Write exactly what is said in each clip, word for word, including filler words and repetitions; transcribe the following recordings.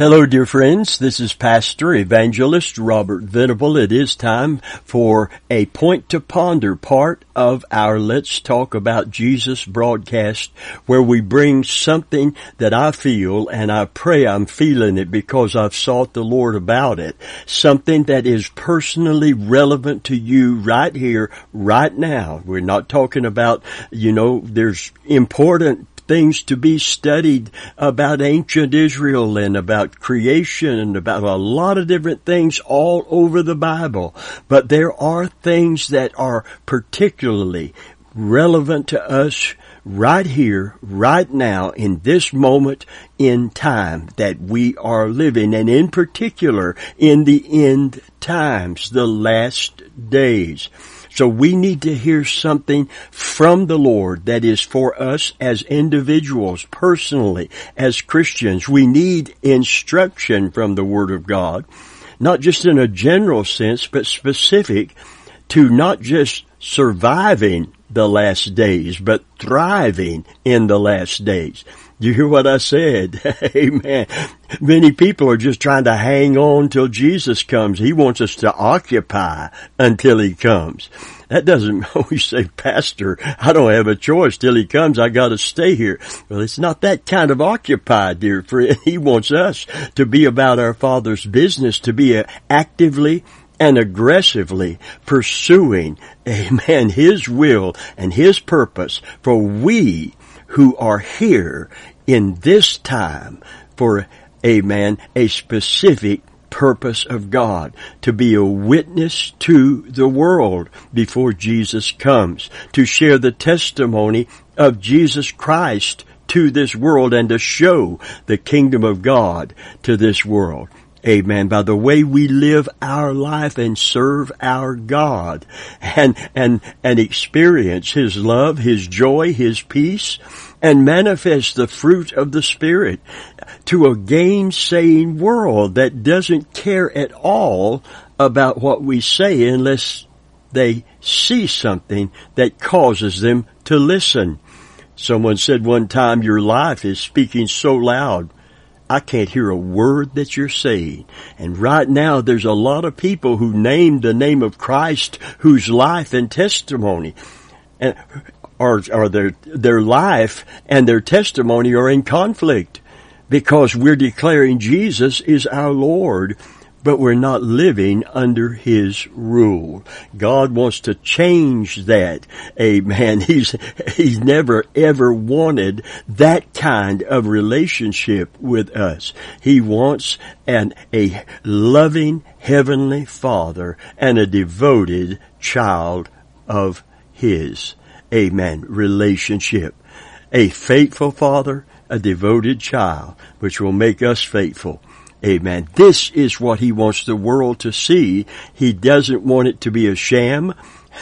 Hello, dear friends. This is Pastor Evangelist Robert Venable. It is time for a Point to Ponder part of our Let's Talk About Jesus broadcast, where we bring something that I feel, and I pray I'm feeling it because I've sought the Lord about it, something that is personally relevant to you right here, right now. We're not talking about, you know, there's important things to be studied about ancient Israel and about creation and about a lot of different things all over the Bible. But there are things that are particularly relevant to us right here, right now, in this moment in time that we are living, and in particular in the end times, the last days. So we need to hear something from the Lord that is for us as individuals, personally, as Christians. We need instruction from the Word of God, not just in a general sense, but specific to not just surviving the last days, but thriving in the last days. You hear what I said? Amen. Many people are just trying to hang on till Jesus comes. He wants us to occupy until He comes. That doesn't always say, Pastor, I don't have a choice till He comes. I got to stay here. Well, it's not that kind of occupy, dear friend. He wants us to be about our Father's business, to be actively and aggressively pursuing, amen, His will and His purpose for we who are here in this time for, amen, a specific purpose of God, to be a witness to the world before Jesus comes, to share the testimony of Jesus Christ to this world and to show the kingdom of God to this world. Amen. By the way we live our life and serve our God and, and, and experience His love, His joy, His peace, and manifest the fruit of the Spirit to a gainsaying world that doesn't care at all about what we say unless they see something that causes them to listen. Someone said one time, your life is speaking so loud, I can't hear a word that you're saying. And right now there's a lot of people who name the name of Christ whose life and testimony and or, or their their life and their testimony are in conflict because we're declaring Jesus is our Lord, but we're not living under His rule. God wants to change that. Amen. He's, He's never ever wanted that kind of relationship with us. He wants an, a loving Heavenly Father and a devoted child of His. Amen. Relationship. A faithful Father, a devoted child, which will make us faithful. Amen. This is what He wants the world to see. He doesn't want it to be a sham,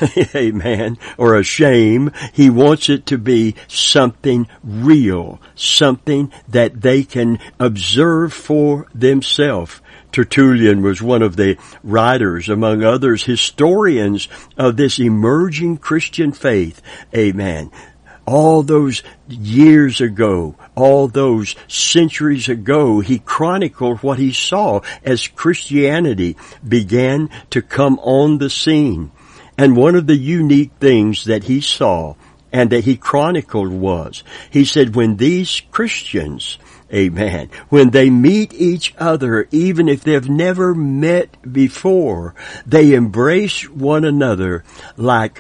amen, or a shame. He wants it to be something real, something that they can observe for themselves. Tertullian was one of the writers, among others, historians of this emerging Christian faith. Amen. All those years ago, all those centuries ago, he chronicled what he saw as Christianity began to come on the scene. And one of the unique things that he saw and that he chronicled was, he said, when these Christians, amen, when they meet each other, even if they've never met before, they embrace one another like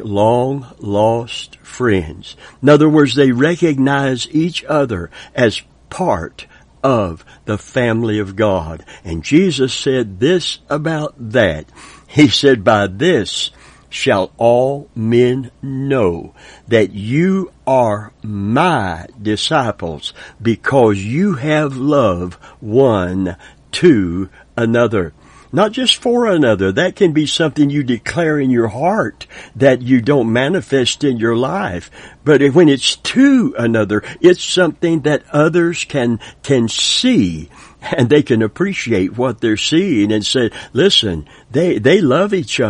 long-lost friends. In other words, they recognize each other as part of the family of God. And Jesus said this about that. He said, by this shall all men know that you are my disciples, because you have love one to another. Not just for another. That can be something you declare in your heart that you don't manifest in your life. But when it's to another, it's something that others can, can see, and they can appreciate what they're seeing and say, listen, they, they love each other.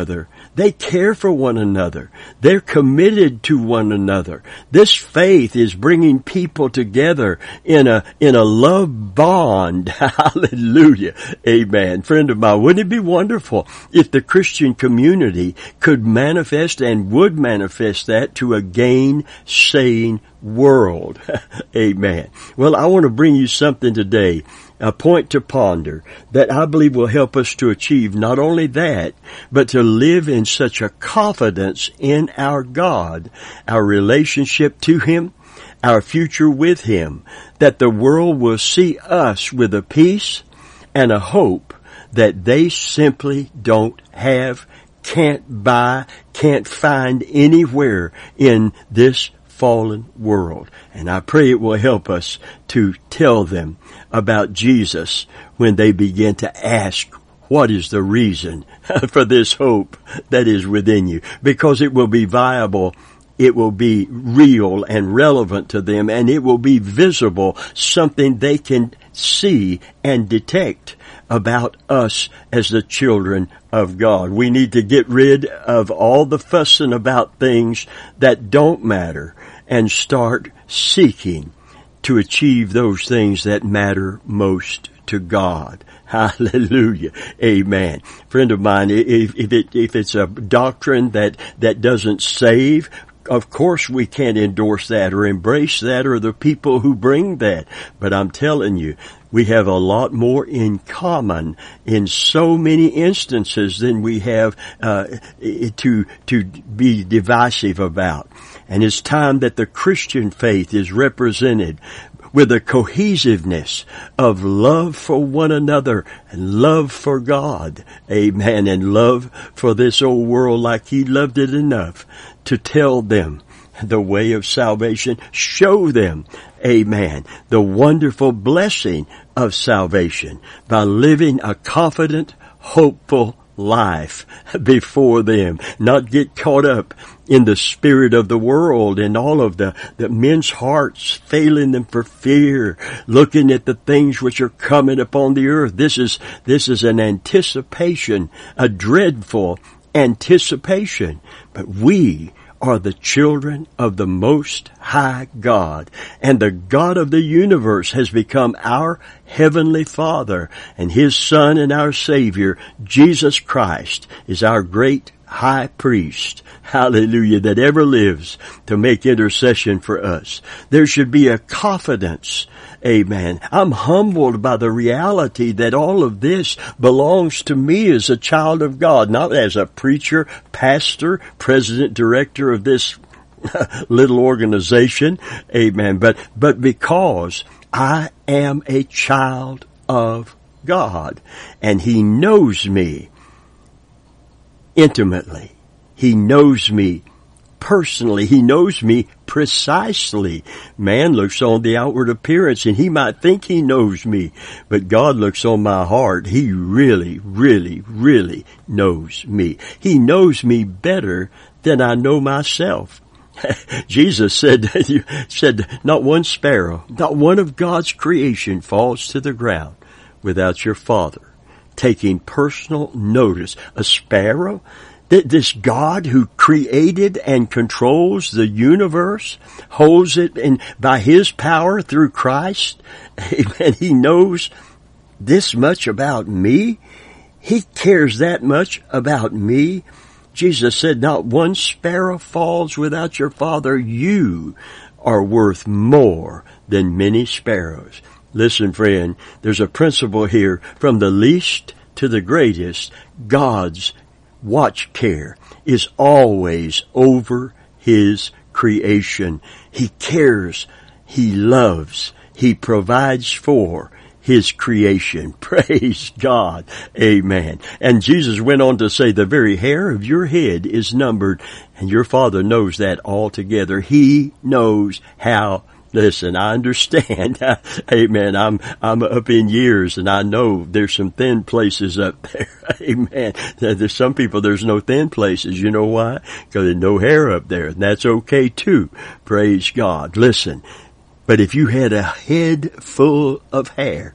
They care for one another. They're committed to one another. This faith is bringing people together in a, in a love bond. Hallelujah. Amen. Friend of mine, wouldn't it be wonderful if the Christian community could manifest and would manifest that to a gainsaying world? Amen. Well, I want to bring you something today, a point to ponder that I believe will help us to achieve not only that, but to live in such a confidence in our God, our relationship to Him, our future with Him, that the world will see us with a peace and a hope that they simply don't have, can't buy, can't find anywhere in this fallen world. And I pray it will help us to tell them about Jesus when they begin to ask, what is the reason for this hope that is within you? Because it will be viable, it will be real and relevant to them, and it will be visible, something they can see and detect about us as the children of God. We need to get rid of all the fussing about things that don't matter and start seeking to achieve those things that matter most to God. Hallelujah. Amen. Friend of mine, if, if it, if it's a doctrine that, that doesn't save, of course we can't endorse that or embrace that or the people who bring that. But I'm telling you, we have a lot more in common in so many instances than we have uh, to to be divisive about. And it's time that the Christian faith is represented with a cohesiveness of love for one another and love for God. Amen. And love for this old world like He loved it enough to tell them the way of salvation, show them, amen, the wonderful blessing of salvation by living a confident, hopeful life before them. Not get caught up in the spirit of the world and all of the, the men's hearts failing them for fear, looking at the things which are coming upon the earth. This is, this is an anticipation, a dreadful anticipation. But we are the children of the Most High God, and the God of the universe has become our Heavenly Father, and His Son and our Savior, Jesus Christ, is our great High Priest, hallelujah, that ever lives to make intercession for us. There should be a confidence, amen. I'm humbled by the reality that all of this belongs to me as a child of God, not as a preacher, pastor, president, director of this little organization, amen, but, but because I am a child of God, and He knows me intimately. He knows me personally. He knows me precisely. Man looks on the outward appearance and he might think he knows me, but God looks on my heart. He really, really, really knows me. He knows me better than I know myself. Jesus said, said, not one sparrow, not one of God's creation falls to the ground without your Father taking personal notice. A sparrow? This God who created and controls the universe, holds it in, by His power through Christ, and He knows this much about me. He cares that much about me. Jesus said, not one sparrow falls without your Father. You are worth more than many sparrows. Listen, friend, there's a principle here. From the least to the greatest, God's watch care is always over His creation. He cares, He loves, He provides for His creation. Praise God. Amen. And Jesus went on to say, the very hair of your head is numbered, and your Father knows that altogether. He knows how. Listen, I understand. Amen. I'm, I'm up in years and I know there's some thin places up there. Amen. There's some people, there's no thin places. You know why? Because there's no hair up there, and that's okay too. Praise God. Listen, But if you had a head full of hair,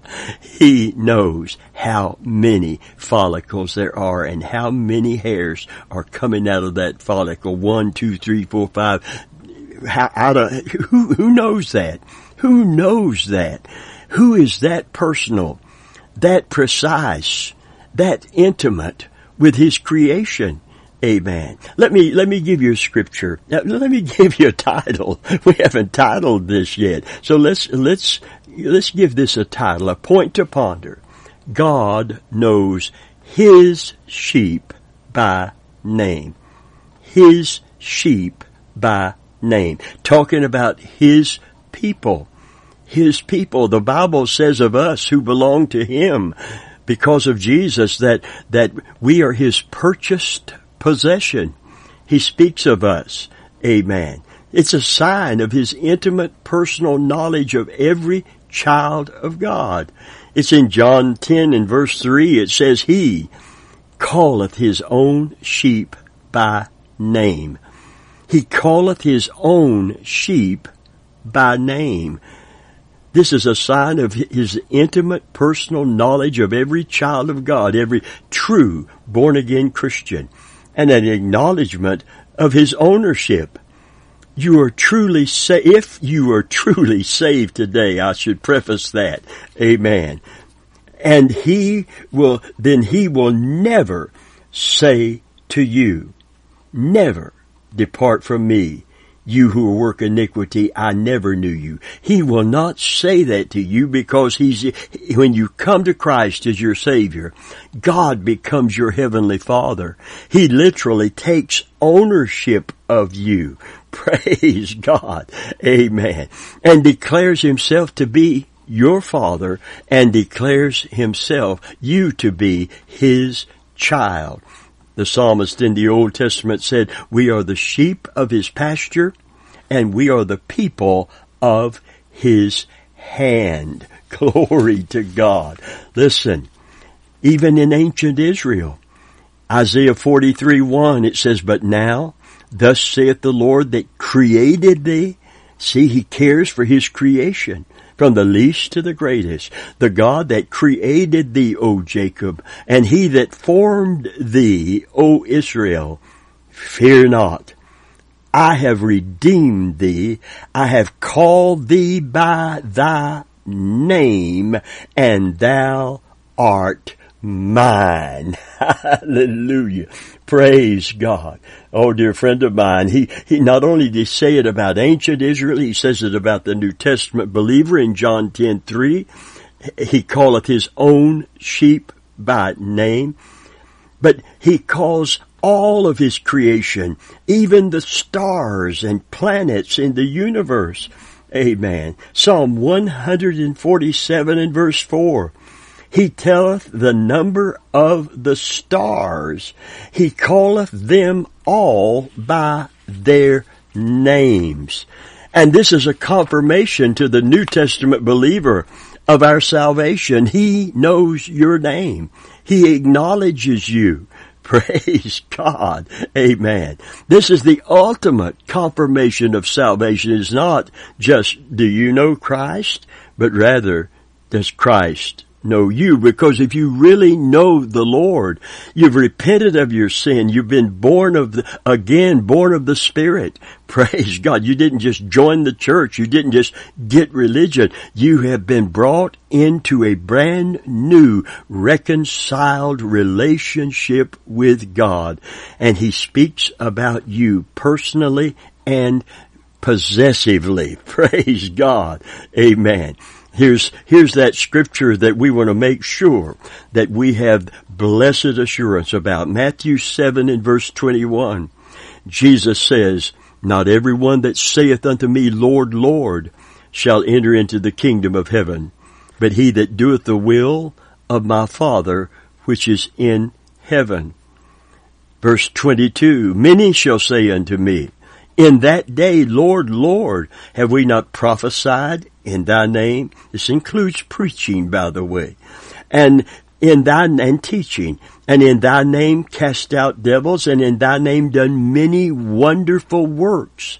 he knows how many follicles there are and how many hairs are coming out of that follicle. One, two, three, four, five. How, out of, who, who knows that? Who knows that? Who is that personal, that precise, that intimate with his creation? Amen. Let me, let me give you a scripture. Let me give you a title. We haven't titled this yet. So let's, let's, let's give this a title, a point to ponder. God knows his sheep by name. His sheep by name. Talking about his people. His people. The Bible says of us who belong to him because of Jesus that, that we are his purchased possession. He speaks of us. Amen. It's a sign of his intimate personal knowledge of every child of God. It's in John ten and verse three. It says, he calleth his own sheep by name. He calleth his own sheep by name. This is a sign of his intimate personal knowledge of every child of God, every true born-again Christian, and an acknowledgement of his ownership. You are truly sa- if you are truly saved today, I should preface that. Amen. And he will, then he will never say to you, never depart from me, you who work iniquity, I never knew you. He will not say that to you because he's, when you come to Christ as your Savior, God becomes your Heavenly Father. He literally takes ownership of you. Praise God. Amen. And declares himself to be your Father and declares himself, you to be his child. The psalmist in the Old Testament said, we are the sheep of his pasture, and we are the people of his hand. Glory to God. Listen, even in ancient Israel, Isaiah forty-three one, it says, but now, thus saith the Lord that created thee. See, he cares for his creation. From the least to the greatest, the God that created thee, O Jacob, and he that formed thee, O Israel, fear not. I have redeemed thee. I have called thee by thy name, and thou art mine. Hallelujah. Praise God. Oh, dear friend of mine, he, he not only did he say it about ancient Israel, he says it about the New Testament believer in John ten three. He calleth his own sheep by name. But he calls all of his creation, even the stars and planets in the universe. Amen. Psalm one forty-seven and verse four. He telleth the number of the stars. He calleth them all by their names. And this is a confirmation to the New Testament believer of our salvation. He knows your name. He acknowledges you. Praise God. Amen. This is the ultimate confirmation of salvation. It's not just, do you know Christ? But rather, does Christ know you? Because if you really know the Lord, you've repented of your sin. You've been born of the, again, born of the Spirit. Praise God. You didn't just join the church. You didn't just get religion. You have been brought into a brand new reconciled relationship with God. And he speaks about you personally and possessively. Praise God. Amen. Here's, here's that scripture that we want to make sure that we have blessed assurance about. Matthew seven and verse twenty-one. Jesus says, not everyone that saith unto me, Lord, Lord, shall enter into the kingdom of heaven, but he that doeth the will of my Father which is in heaven. Verse twenty-two, many shall say unto me, in that day, Lord, Lord, have we not prophesied in thy name? This includes preaching, by the way. And in thy, and teaching, and in thy name cast out devils, and in thy name done many wonderful works.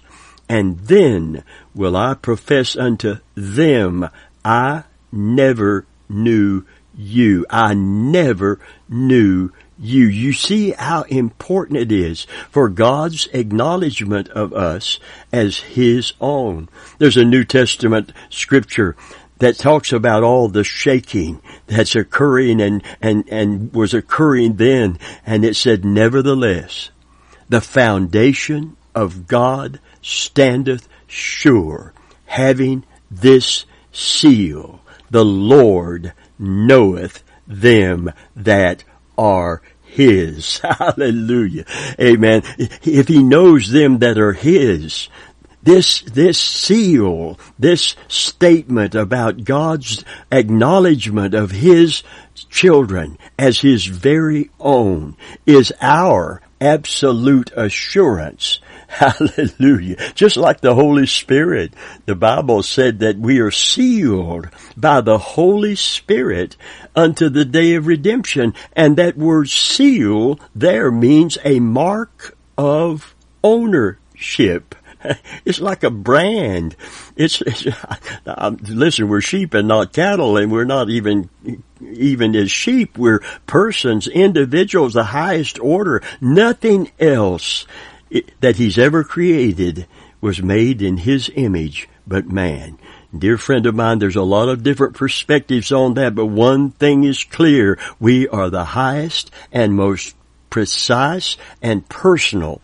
And then will I profess unto them, I never knew you. I never knew you. You see how important it is for God's acknowledgement of us as His own. There's a New Testament scripture that talks about all the shaking that's occurring and, and, and was occurring then. And it said, nevertheless, the foundation of God standeth sure, having this seal, the Lord knoweth them that are His. Hallelujah. Amen. If He knows them that are His, This, this seal, this statement about God's acknowledgement of His children as His very own is our absolute assurance. Hallelujah. Just like the Holy Spirit, the Bible said that we are sealed by the Holy Spirit unto the day of redemption. And that word seal there means a mark of ownership. It's like a brand. It's, it's listen, we're sheep and not cattle, and we're not even even as sheep. We're persons, individuals, the highest order. Nothing else that He's ever created was made in His image but man. Dear friend of mine, there's a lot of different perspectives on that, but one thing is clear. We are the highest and most precise and personal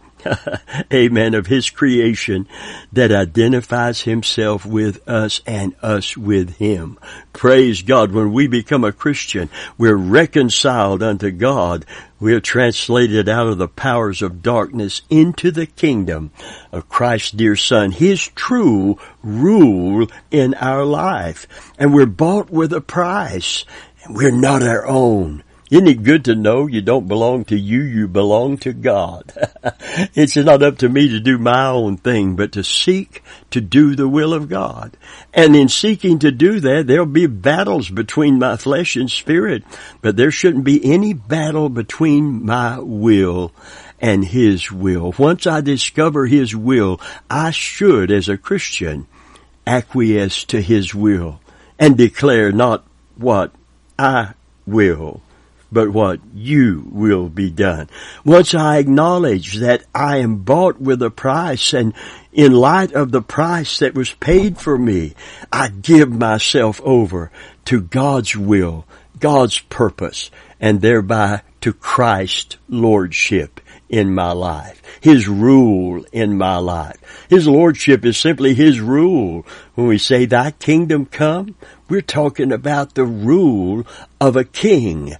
amen, of His creation that identifies Himself with us and us with Him. Praise God. When we become a Christian, we're reconciled unto God. We are translated out of the powers of darkness into the kingdom of Christ's dear Son, His true rule in our life. And we're bought with a price, and we're not our own. Isn't it good to know you don't belong to you, you belong to God? It's not up to me to do my own thing, but to seek to do the will of God. And in seeking to do that, there'll be battles between my flesh and spirit, but there shouldn't be any battle between my will and His will. Once I discover His will, I should, as a Christian, acquiesce to His will and declare not what I will, but what you will be done. Once I acknowledge that I am bought with a price, and in light of the price that was paid for me, I give myself over to God's will, God's purpose, and thereby to Christ's lordship in my life, His rule in my life. His lordship is simply His rule. When we say, Thy kingdom come, we're talking about the rule of a king.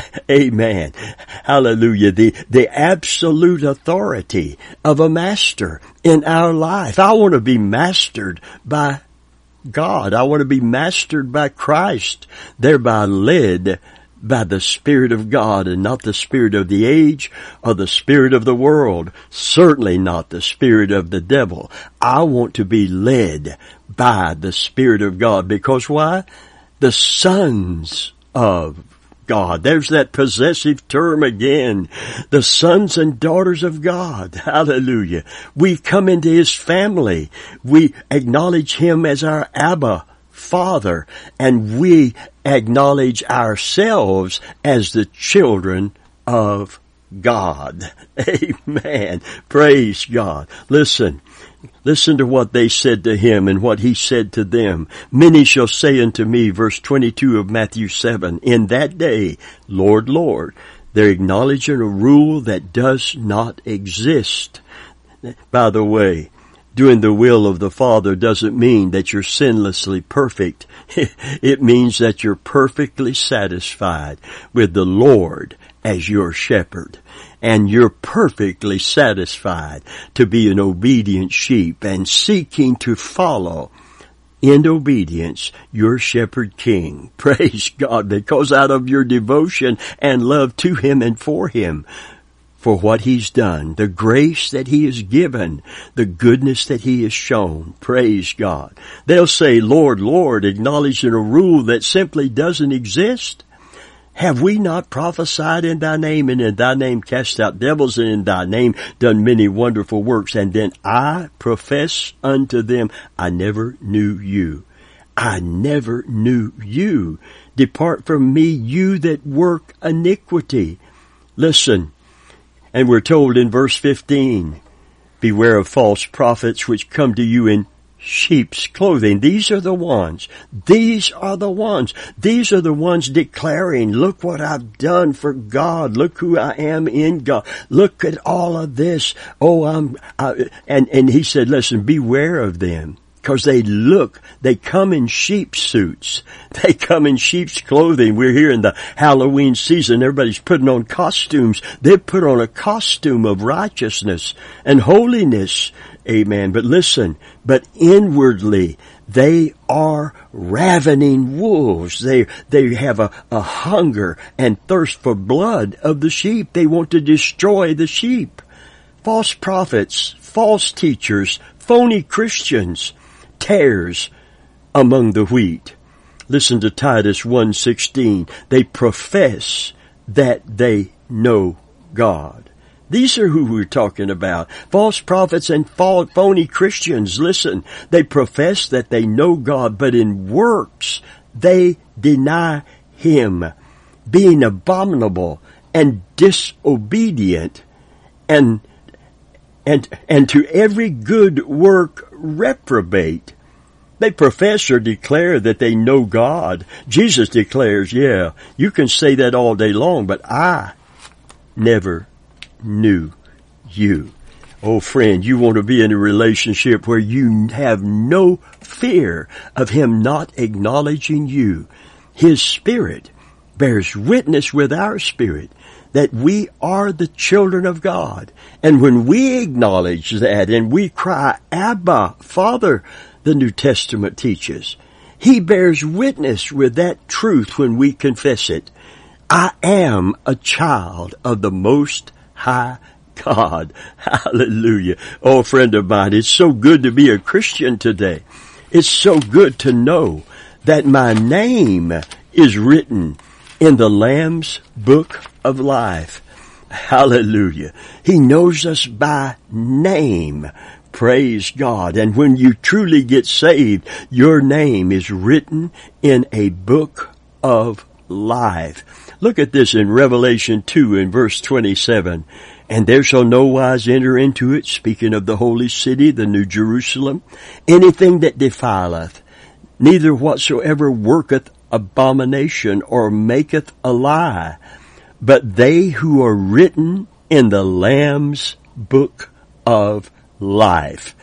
Amen. Hallelujah. The, the absolute authority of a master in our life. I want to be mastered by God. I want to be mastered by Christ, thereby led by the Spirit of God, and not the spirit of the age or the spirit of the world. Certainly not the spirit of the devil. I want to be led by the Spirit of God. Because why? The sons of God. There's that possessive term again. The sons and daughters of God. Hallelujah. We come into His family. We acknowledge Him as our Abba Father, and we acknowledge ourselves as the children of God. Amen. Praise God. Listen. Listen to what they said to Him and what He said to them. Many shall say unto me, verse twenty-two of Matthew seven, in that day, Lord, Lord. They're acknowledging a rule that does not exist. By the way, doing the will of the Father doesn't mean that you're sinlessly perfect. It means that you're perfectly satisfied with the Lord as your shepherd. And you're perfectly satisfied to be an obedient sheep and seeking to follow in obedience your shepherd king. Praise God, because out of your devotion and love to Him and for Him, for what He's done, the grace that He has given, the goodness that He has shown. Praise God. They'll say, Lord, Lord, acknowledging a rule that simply doesn't exist. Have we not prophesied in thy name, and in thy name cast out devils, and in thy name done many wonderful works? And then I profess unto them, I never knew you. I never knew you. Depart from me, you that work iniquity. Listen, and we're told in verse fifteen, beware of false prophets which come to you in sheep's clothing. These are the ones. These are the ones. These are the ones declaring, look what I've done for God. Look who I am in God. Look at all of this. Oh, I'm, I, and, and he said, listen, beware of them. Because they look, they come in sheep suits. They come in sheep's clothing. We're here in the Halloween season. Everybody's putting on costumes. They put on a costume of righteousness and holiness. Amen. But listen, but inwardly, they are ravening wolves. They, they have a, a hunger and thirst for blood of the sheep. They want to destroy the sheep. False prophets, false teachers, phony Christians, tares among the wheat. Listen to Titus one sixteen. They profess that they know God. These are who we're talking about. False prophets and phony Christians. Listen, they profess that they know God, but in works they deny Him, being abominable and disobedient, and and and to every good work reprobate. They profess or declare that they know God. Jesus declares, yeah, you can say that all day long, but I never knew you. Oh friend, you want to be in a relationship where you have no fear of Him not acknowledging you. His Spirit bears witness with our spirit that we are the children of God. And when we acknowledge that and we cry, Abba, Father, the New Testament teaches, He bears witness with that truth when we confess it. I am a child of the Most High God. Hallelujah. Oh, friend of mine, it's so good to be a Christian today. It's so good to know that my name is written in the Lamb's Book of Life. Hallelujah. He knows us by name. Praise God. And when you truly get saved, your name is written in a book of life. Look at this in Revelation two in verse twenty-seven. And there shall no wise enter into it, speaking of the holy city, the New Jerusalem, anything that defileth, neither whatsoever worketh abomination or maketh a lie, but they who are written in the Lamb's Book of Life.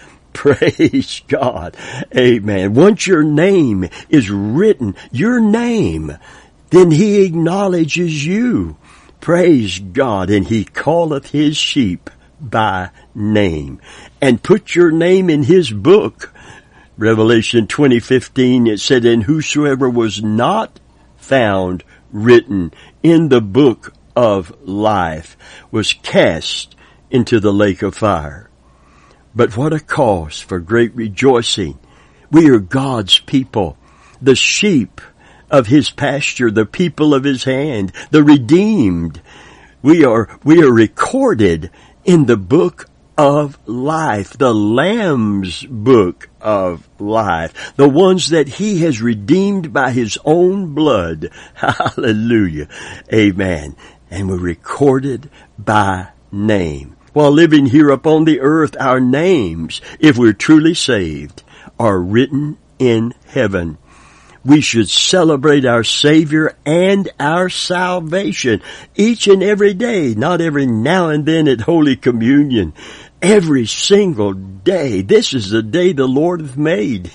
Praise God. Amen. Once your name is written, your name, then He acknowledges you. Praise God. And He calleth His sheep by name. And put your name in His book. Revelation twenty fifteen, it said, and whosoever was not found written in the book of life was cast into the lake of fire. But what a cause for great rejoicing. We are God's people, the sheep of His pasture, the people of His hand, the redeemed. We are, we are recorded in the book of life, the Lamb's Book of Life, the ones that He has redeemed by His own blood. Hallelujah. Amen. And we're recorded by name. While living here upon the earth, our names, if we're truly saved, are written in heaven. We should celebrate our Savior and our salvation each and every day, not every now and then at Holy Communion. Every single day. This is the day the Lord hath made.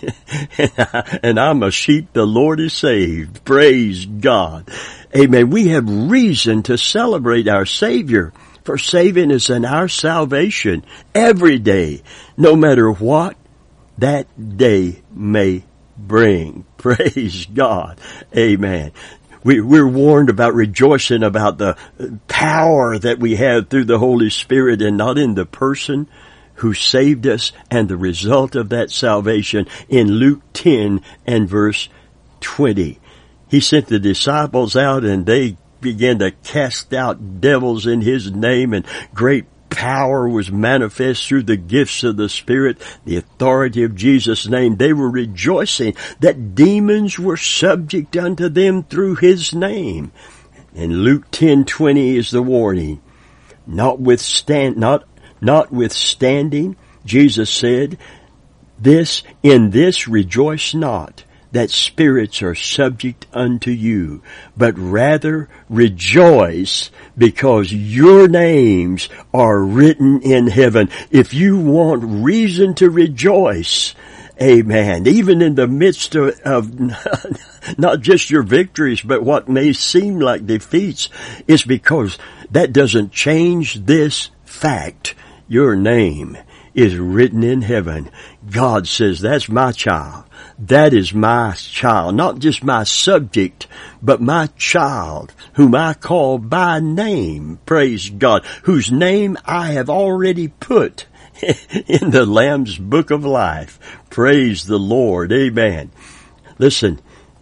And I'm a sheep the Lord is saved. Praise God. Amen. We have reason to celebrate our Savior for saving us and our salvation every day, no matter what that day may bring. Praise God. Amen. We, we're warned about rejoicing about the power that we have through the Holy Spirit and not in the person who saved us and the result of that salvation in Luke ten and verse twenty. He sent the disciples out and they began to cast out devils in his name, and great power was manifest through the gifts of the Spirit, the authority of Jesus' name. They were rejoicing that demons were subject unto them through his name. And Luke ten twenty is the warning. Notwithstand, not, notwithstanding, Jesus said, this, in this rejoice not, that spirits are subject unto you, but rather rejoice because your names are written in heaven. If you want reason to rejoice, amen, even in the midst of, of not just your victories, but what may seem like defeats, it's because that doesn't change this fact. Your name is written in heaven. God says, that's my child. That is my child, not just my subject, but my child, whom I call by name, praise God, whose name I have already put in the Lamb's book of life. Praise the Lord, amen. Listen,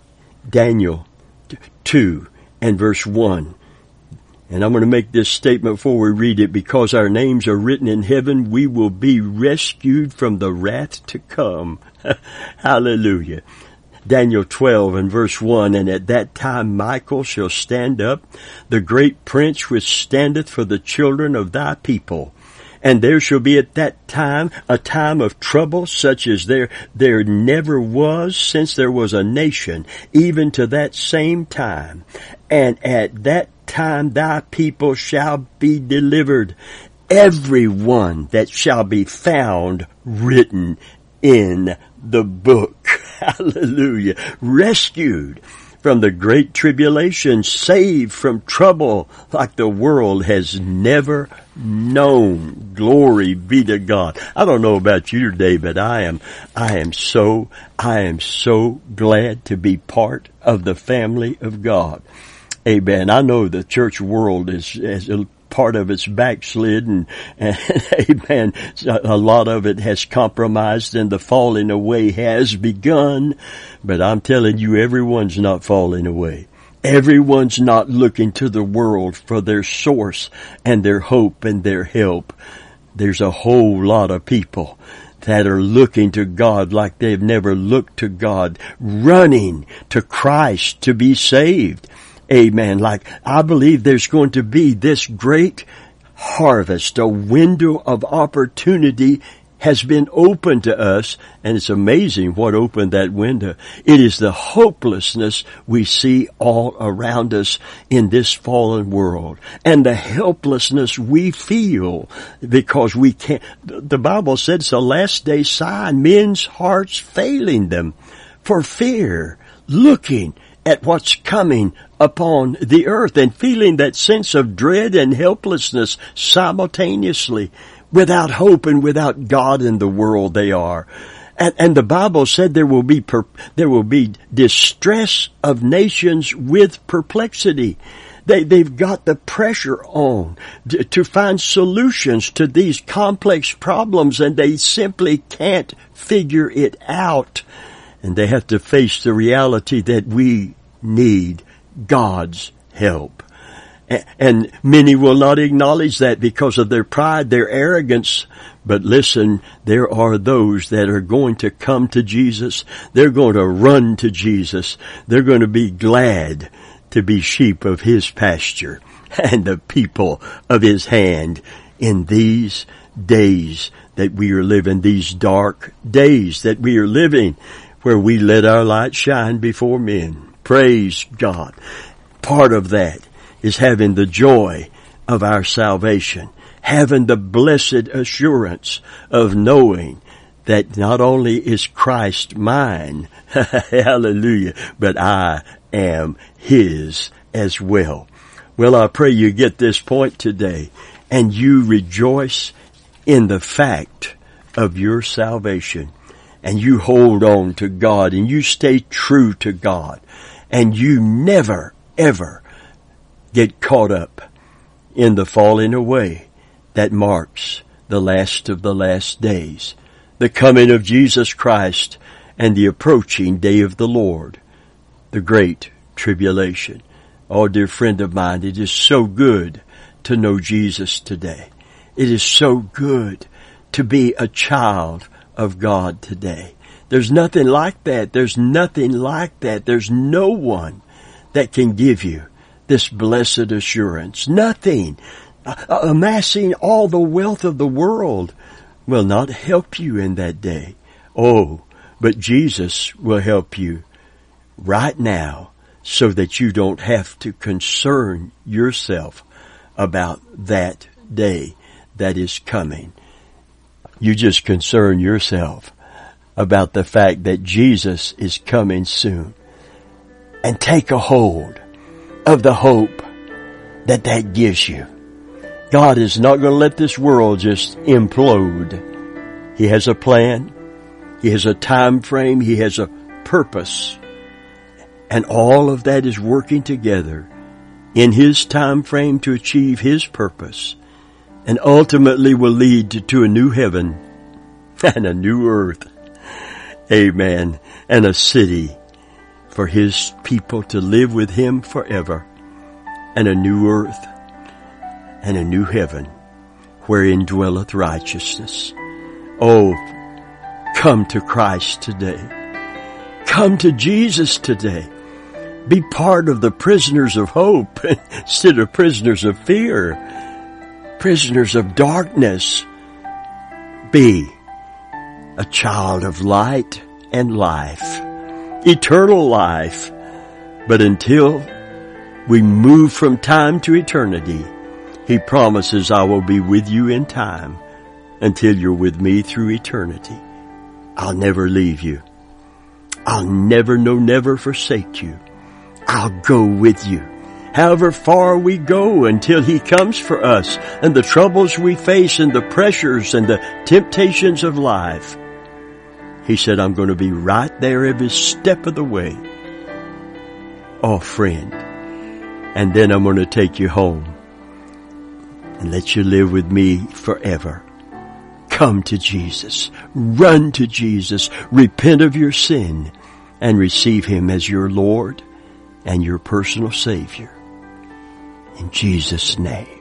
Daniel two and verse one. And I'm going to make this statement before we read it. Because our names are written in heaven, we will be rescued from the wrath to come. Hallelujah. Daniel twelve and verse one, and at that time Michael shall stand up, the great prince which standeth for the children of thy people. And there shall be at that time a time of trouble such as there, there never was since there was a nation, even to that same time. And at that time thy people shall be delivered, every one that shall be found written in the book. Hallelujah. Rescued from the great tribulation, saved from trouble like the world has never known. Glory be to God. I don't know about you today, but I am, I am so, I am so glad to be part of the family of God. Amen. I know the church world is, is a part of it's backslid, and, and amen, a lot of it has compromised and the falling away has begun. But I'm telling you, everyone's not falling away. Everyone's not looking to the world for their source and their hope and their help. There's a whole lot of people that are looking to God like they've never looked to God, running to Christ to be saved. Amen. Like, I believe there's going to be this great harvest, a window of opportunity has been opened to us, and it's amazing what opened that window. It is the hopelessness we see all around us in this fallen world, and the helplessness we feel because we can't. The Bible said it's a last day sign, men's hearts failing them for fear, looking at what's coming upon the earth and feeling that sense of dread and helplessness simultaneously, without hope and without God in the world they are. And, and the Bible said there will be per, there will be distress of nations with perplexity. They, they've got the pressure on to, to find solutions to these complex problems, and they simply can't figure it out. And they have to face the reality that we need God's help. And many will not acknowledge that because of their pride, their arrogance. But listen, there are those that are going to come to Jesus. They're going to run to Jesus. They're going to be glad to be sheep of His pasture and the people of His hand in these days that we are living, these dark days that we are living, where we let our light shine before men. Praise God. Part of that is having the joy of our salvation, having the blessed assurance of knowing that not only is Christ mine, hallelujah, but I am His as well. Well, I pray you get this point today and you rejoice in the fact of your salvation, and you hold on to God and you stay true to God, and you never, ever get caught up in the falling away that marks the last of the last days, the coming of Jesus Christ and the approaching day of the Lord, the great tribulation. Oh, dear friend of mine, it is so good to know Jesus today. It is so good to be a child of God today. There's nothing like that. There's nothing like that. There's no one that can give you this blessed assurance. Nothing. Uh, amassing all the wealth of the world will not help you in that day. Oh, but Jesus will help you right now so that you don't have to concern yourself about that day that is coming. You just concern yourself about the fact that Jesus is coming soon. And take a hold of the hope that that gives you. God is not going to let this world just implode. He has a plan. He has a time frame. He has a purpose. And all of that is working together in His time frame to achieve His purpose. And ultimately will lead to, to a new heaven and a new earth. Amen. And a city for His people to live with Him forever. And a new earth and a new heaven wherein dwelleth righteousness. Oh, come to Christ today. Come to Jesus today. Be part of the prisoners of hope instead of prisoners of fear. Prisoners of darkness. Be a child of light and life. Eternal life. But until we move from time to eternity, He promises, I will be with you in time until you're with me through eternity. I'll never leave you. I'll never, no, never forsake you. I'll go with you. However far we go until He comes for us and the troubles we face and the pressures and the temptations of life. He said, I'm going to be right there every step of the way. Oh, friend. And then I'm going to take you home and let you live with me forever. Come to Jesus. Run to Jesus. Repent of your sin and receive Him as your Lord and your personal Savior. In Jesus' name.